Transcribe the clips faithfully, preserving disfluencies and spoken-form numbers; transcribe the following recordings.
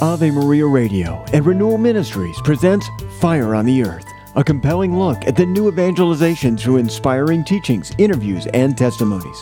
Ave Maria Radio and Renewal Ministries presents Fire on the Earth, a compelling look at the new evangelization through inspiring teachings, interviews, and testimonies.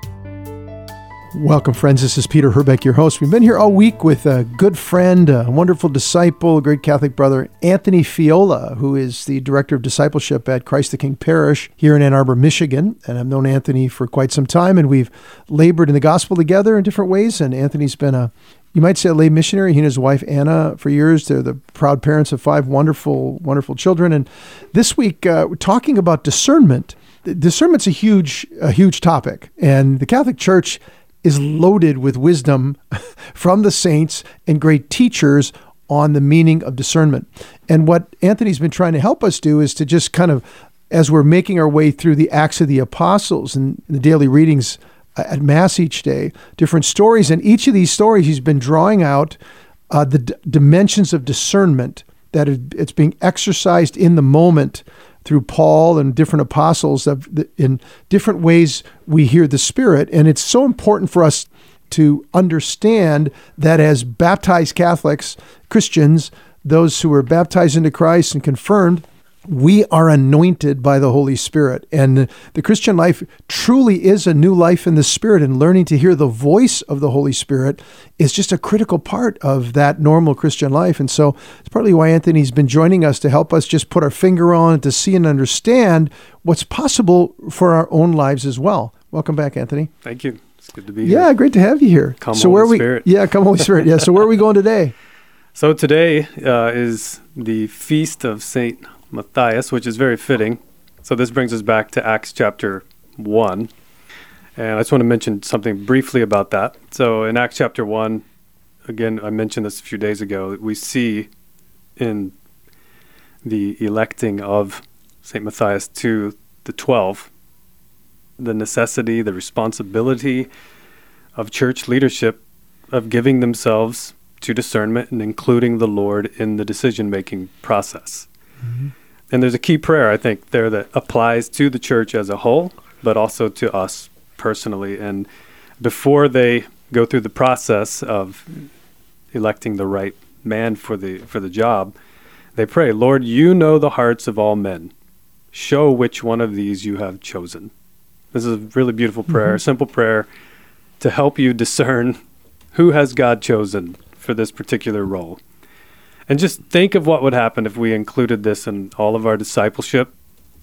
Welcome, friends. This is Peter Herbeck, your host. We've been here all week with a good friend, a wonderful disciple, a great Catholic brother, Anthony Fiola, who is the Director of Discipleship at Christ the King Parish here in Ann Arbor, Michigan. And I've known Anthony for quite some time, and we've labored in the gospel together in different ways. And Anthony's been a, you might say, a lay missionary. He and his wife, Anna, for years. They're the proud parents of five wonderful, wonderful children. And this week, uh, we're talking about discernment. Discernment's a huge, a huge topic. And the Catholic Church is loaded with wisdom from the saints and great teachers on the meaning of discernment. And what Anthony's been trying to help us do is to just kind of, as we're making our way through the Acts of the Apostles and the daily readings at Mass each day, different stories. And each of these stories, he's been drawing out uh, the d- dimensions of discernment, that it, it's being exercised in the moment through Paul and different apostles. In different ways we hear the Spirit. And it's so important for us to understand that as baptized Catholics, Christians, those who are baptized into Christ and confirmed, we are anointed by the Holy Spirit. And the Christian life truly is a new life in the Spirit, and learning to hear the voice of the Holy Spirit is just a critical part of that normal Christian life. And so it's partly why Anthony's been joining us, to help us just put our finger on, to see and understand what's possible for our own lives as well. Welcome back, Anthony. Thank you. It's good to be here. Yeah, great to have you here. Come so Holy where we, Spirit. Yeah, come Holy Spirit. Yeah, so where are we going today? So today uh, is the feast of Saint Matthias, which is very fitting. So this brings us back to Acts chapter one. And I just want to mention something briefly about that. So in Acts chapter one, again, I mentioned this a few days ago, we see in the electing of Saint Matthias to the twelve, the necessity, the responsibility of church leadership of giving themselves to discernment and including the Lord in the decision-making process. Mm-hmm. And there's a key prayer, I think, there that applies to the church as a whole, but also to us personally. And before they go through the process of electing the right man for the for the job, they pray, Lord, you know the hearts of all men. Show which one of these you have chosen. This is a really beautiful prayer, mm-hmm. a simple prayer to help you discern who has God chosen for this particular role. And just think of what would happen if we included this in all of our discipleship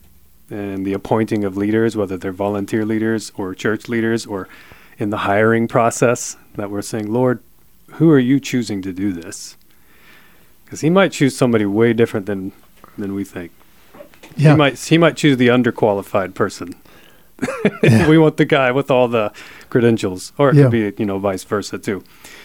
and the appointing of leaders, whether they're volunteer leaders or church leaders, or in the hiring process, that we're saying, Lord, who are you choosing to do this? Because he might choose somebody way different than than we think. Yeah. He might he might choose the underqualified person. Yeah. We want the guy with all the credentials, or it yeah. could be, you know, vice versa too.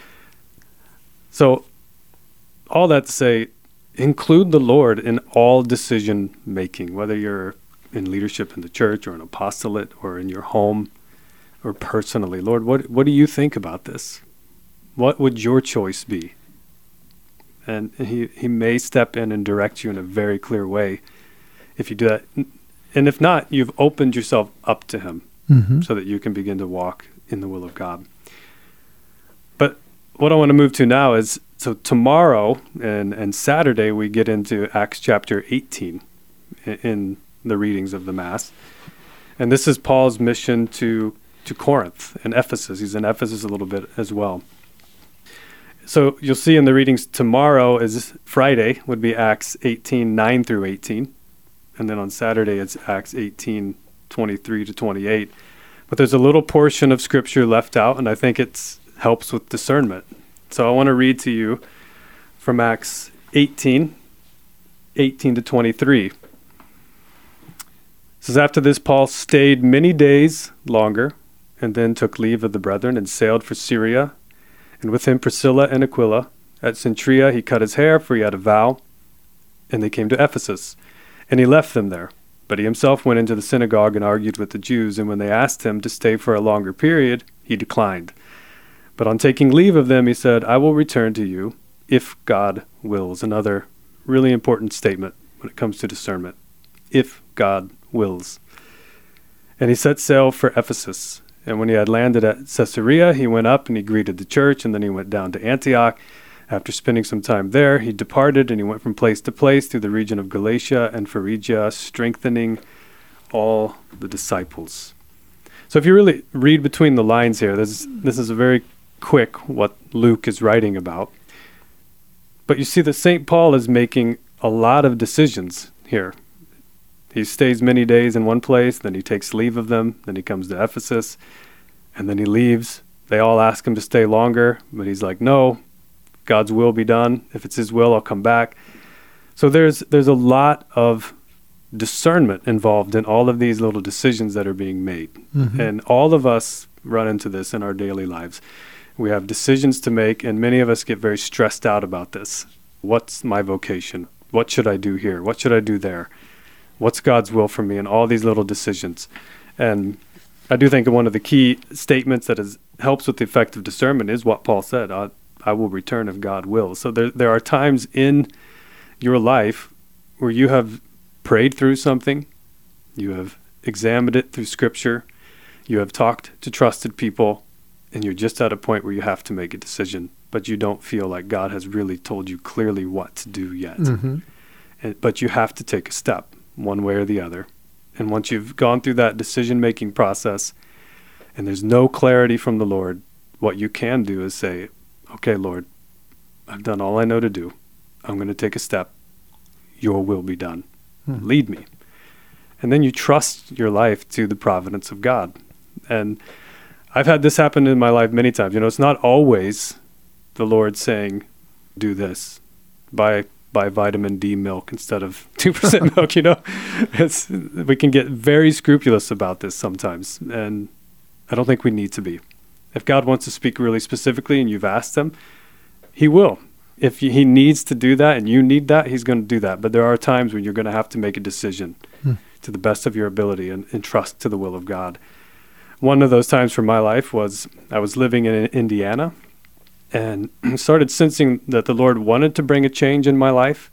So all that to say, include the Lord in all decision making, whether you're in leadership in the church or an apostolate or in your home or personally. Lord, what what do you think about this? What would your choice be? And he, he may step in and direct you in a very clear way if you do that. And if not, you've opened yourself up to him mm-hmm. so that you can begin to walk in the will of God. But what I want to move to now is, so tomorrow and, and Saturday, we get into Acts chapter eighteen in, in the readings of the Mass. And this is Paul's mission to, to Corinth and Ephesus. He's in Ephesus a little bit as well. So you'll see in the readings tomorrow is Friday would be Acts eighteen, nine through eighteen. And then on Saturday, it's Acts eighteen, twenty-three to twenty-eight. But there's a little portion of Scripture left out, and I think it helps with discernment. So I want to read to you from Acts eighteen, eighteen to twenty-three. It says, after this, Paul stayed many days longer, and then took leave of the brethren and sailed for Syria, and with him Priscilla and Aquila. At Cenchrea he cut his hair, for he had a vow, and they came to Ephesus. And he left them there. But he himself went into the synagogue and argued with the Jews, and when they asked him to stay for a longer period, he declined. But on taking leave of them, he said, I will return to you, if God wills. Another really important statement when it comes to discernment. If God wills. And he set sail for Ephesus. And when he had landed at Caesarea, he went up and he greeted the church, and then he went down to Antioch. After spending some time there, he departed and he went from place to place through the region of Galatia and Phrygia, strengthening all the disciples. So if you really read between the lines here, this, this is a very quick what Luke is writing about. But you see that Saint Paul is making a lot of decisions here. He stays many days in one place, then he takes leave of them, then he comes to Ephesus, and then he leaves. They all ask him to stay longer, but he's like, no, God's will be done. If it's his will, I'll come back. So there's there's a lot of discernment involved in all of these little decisions that are being made. Mm-hmm. And all of us run into this in our daily lives. We have decisions to make, and many of us get very stressed out about this. What's my vocation? What should I do here? What should I do there? What's God's will for me? And all these little decisions. And I do think one of the key statements that is, helps with the effective discernment is what Paul said, I, I will return if God wills. So there, there are times in your life where you have prayed through something, you have examined it through Scripture, you have talked to trusted people, and you're just at a point where you have to make a decision, but you don't feel like God has really told you clearly what to do yet. Mm-hmm. And, but you have to take a step, one way or the other. And once you've gone through that decision-making process, and there's no clarity from the Lord, what you can do is say, okay, Lord, I've done all I know to do. I'm going to take a step. Your will be done. Hmm. Lead me. And then you trust your life to the providence of God. And I've had this happen in my life many times. You know, it's not always the Lord saying, do this, buy buy vitamin D milk instead of two percent milk, you know. It's, we can get very scrupulous about this sometimes, and I don't think we need to be. If God wants to speak really specifically and you've asked him, he will. If he needs to do that and you need that, he's going to do that. But there are times when you're going to have to make a decision hmm. to the best of your ability and, and trust to the will of God. One of those times for my life was I was living in Indiana and started sensing that the Lord wanted to bring a change in my life,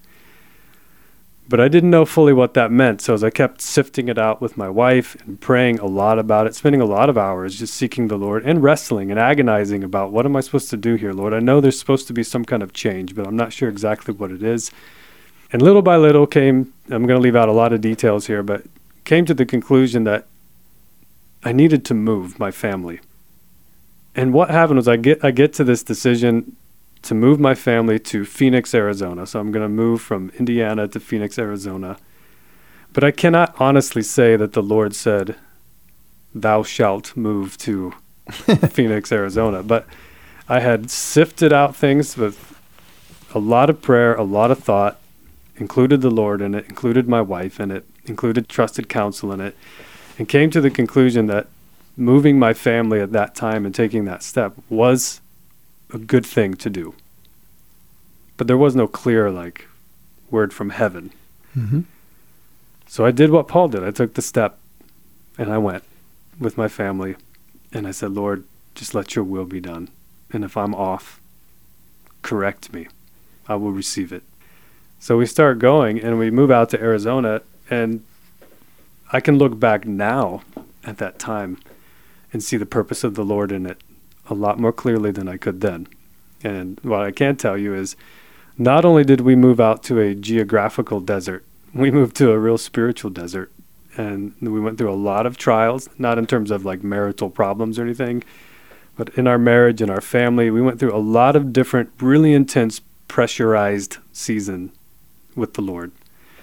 but I didn't know fully what that meant. So as I kept sifting it out with my wife and praying a lot about it, spending a lot of hours just seeking the Lord and wrestling and agonizing about what am I supposed to do here, Lord? I know there's supposed to be some kind of change, but I'm not sure exactly what it is. And little by little came, I'm going to leave out a lot of details here, but came to the conclusion that I needed to move my family. And what happened was I get I get to this decision to move my family to Phoenix, Arizona. So I'm going to move from Indiana to Phoenix, Arizona. But I cannot honestly say that the Lord said, thou shalt move to Phoenix, Arizona. But I had sifted out things with a lot of prayer, a lot of thought, included the Lord in it, included my wife in it, included trusted counsel in it, and came to the conclusion that moving my family at that time and taking that step was a good thing to do. But there was no clear, like, word from heaven. Mm-hmm. So I did what Paul did. I took the step and I went with my family and I said, Lord, just let your will be done. And if I'm off, correct me. I will receive it. So we start going and we move out to Arizona, and I can look back now at that time and see the purpose of the Lord in it a lot more clearly than I could then. And what I can tell you is not only did we move out to a geographical desert, we moved to a real spiritual desert. And we went through a lot of trials, not in terms of like marital problems or anything, but in our marriage and our family, we went through a lot of different, really intense, pressurized season with the Lord.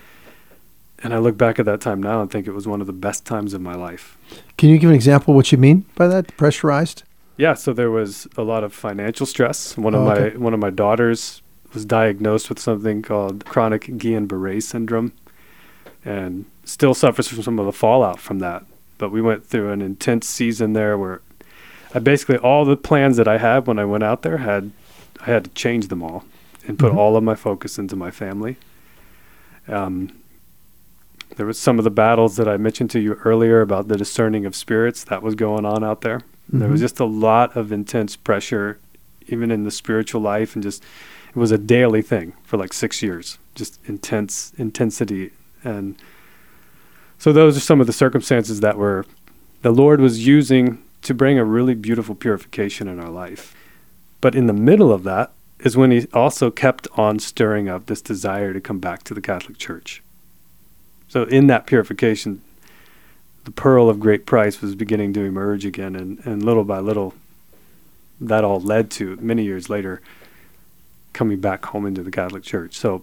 And I look back at that time now and think it was one of the best times of my life. Can you give an example of what you mean by that, pressurized? Yeah, so there was a lot of financial stress. One of oh, okay. my one of my daughters was diagnosed with something called chronic Guillain-Barré syndrome, and still suffers from some of the fallout from that. But we went through an intense season there where I basically, all the plans that I had when I went out there, had I had to change them all and put mm-hmm. all of my focus into my family. Um, there was some of the battles that I mentioned to you earlier about the discerning of spirits that was going on out there. Mm-hmm. There was just a lot of intense pressure, even in the spiritual life, and just, it was a daily thing for like six years, just intense intensity. And so those are some of the circumstances that were, the Lord was using to bring a really beautiful purification in our life. But in the middle of that, is when he also kept on stirring up this desire to come back to the Catholic Church. So in that purification, the pearl of great price was beginning to emerge again, and, and little by little, that all led to, many years later, coming back home into the Catholic Church. So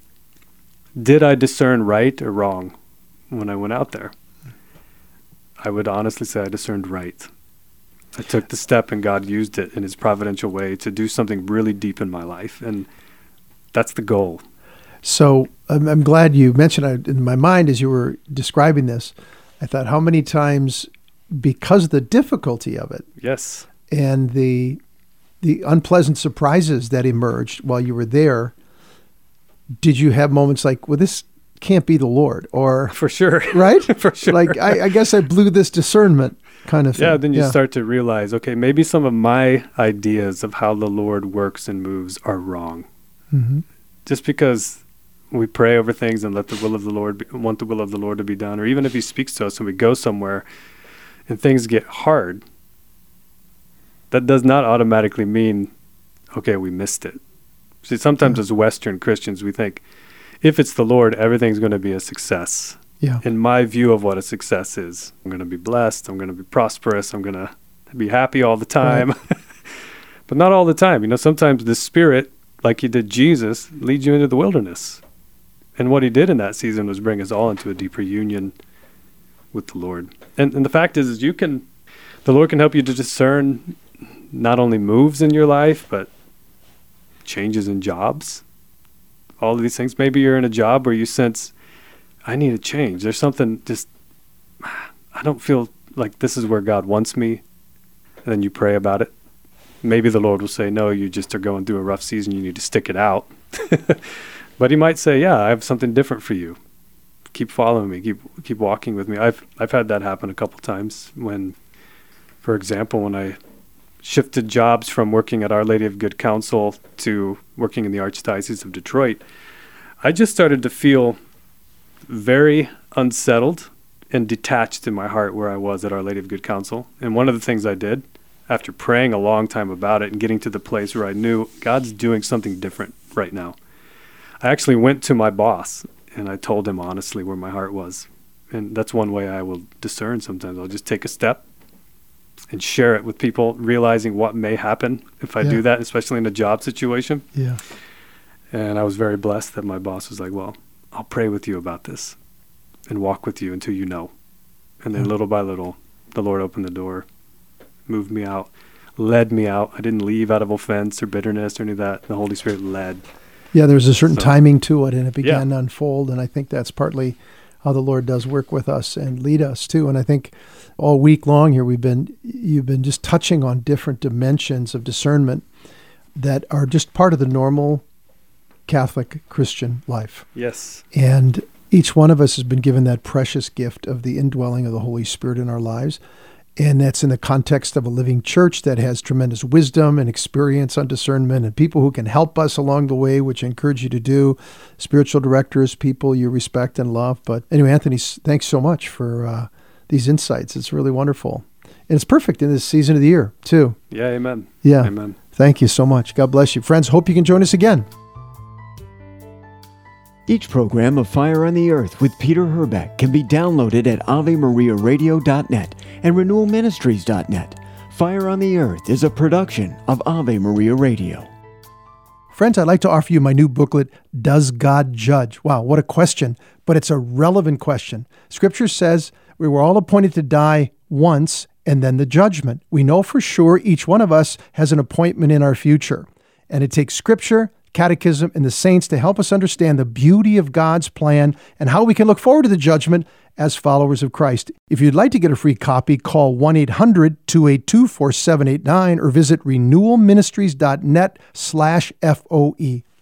did I discern right or wrong when I went out there? I would honestly say I discerned right. I took the step, and God used it in his providential way to do something really deep in my life, and that's the goal. So I'm, I'm glad you mentioned it. In my mind as you were describing this, I thought how many times, because of the difficulty of it, yes, and the the unpleasant surprises that emerged while you were there, did you have moments like, well, this can't be the Lord, or for sure, right? For sure. Like, I, I guess I blew this discernment kind of thing. Yeah, then you yeah. start to realize, okay, maybe some of my ideas of how the Lord works and moves are wrong. Mm-hmm. Just because we pray over things and let the will of the Lord be, want the will of the Lord to be done, or even if he speaks to us and we go somewhere and things get hard, that does not automatically mean, okay, we missed it. See, sometimes yeah. as Western Christians, we think, if it's the Lord, everything's going to be a success. Yeah. In my view of what a success is, I'm going to be blessed, I'm going to be prosperous, I'm going to be happy all the time. Right. But not all the time. You know, sometimes the Spirit, like he did Jesus, leads you into the wilderness. And what he did in that season was bring us all into a deeper union with the Lord. And, and the fact is, is you can, the Lord can help you to discern not only moves in your life, but changes in jobs. All of these things. Maybe you're in a job where you sense, I need a change. There's something just, I don't feel like this is where God wants me. And then you pray about it. Maybe the Lord will say, no, you just are going through a rough season. You need to stick it out. But he might say, yeah, I have something different for you. Keep following me. Keep keep walking with me. I've I've had that happen a couple times when, for example, when I shifted jobs from working at Our Lady of Good Counsel to working in the Archdiocese of Detroit, I just started to feel very unsettled and detached in my heart where I was at Our Lady of Good Counsel. And one of the things I did, after praying a long time about it and getting to the place where I knew God's doing something different right now, I actually went to my boss and I told him honestly where my heart was. And that's one way I will discern sometimes. I'll just take a step and share it with people, realizing what may happen if I yeah. do that, especially in a job situation. Yeah. And I was very blessed that my boss was like, well, I'll pray with you about this and walk with you until you know. And then yeah. little by little, the Lord opened the door, moved me out, led me out. I didn't leave out of offense or bitterness or any of that. The Holy Spirit led. Yeah, there's a certain so, timing to it, and it began yeah. to unfold. And I think that's partly how the Lord does work with us and lead us too. And I think all week long here, we've been you've been just touching on different dimensions of discernment that are just part of the normal Catholic Christian life. Yes. And each one of us has been given that precious gift of the indwelling of the Holy Spirit in our lives. And that's in the context of a living church that has tremendous wisdom and experience on discernment and people who can help us along the way, which I encourage you to do. Spiritual directors, people you respect and love. But anyway, Anthony, thanks so much for uh, these insights. It's really wonderful. And it's perfect in this season of the year, too. Yeah, amen. Yeah. Amen. Thank you so much. God bless you. Friends, hope you can join us again. Each program of Fire on the Earth with Peter Herbeck can be downloaded at ave maria radio dot net and renewal ministries dot net. Fire on the Earth is a production of Ave Maria Radio. Friends, I'd like to offer you my new booklet, Does God Judge? Wow, what a question, but it's a relevant question. Scripture says we were all appointed to die once and then the judgment. We know for sure each one of us has an appointment in our future, and it takes Scripture, Catechism, and the saints to help us understand the beauty of God's plan and how we can look forward to the judgment as followers of Christ. If you'd like to get a free copy, call one eight hundred two eight two four seven eight nine or visit renewal ministries dot net slash F O E.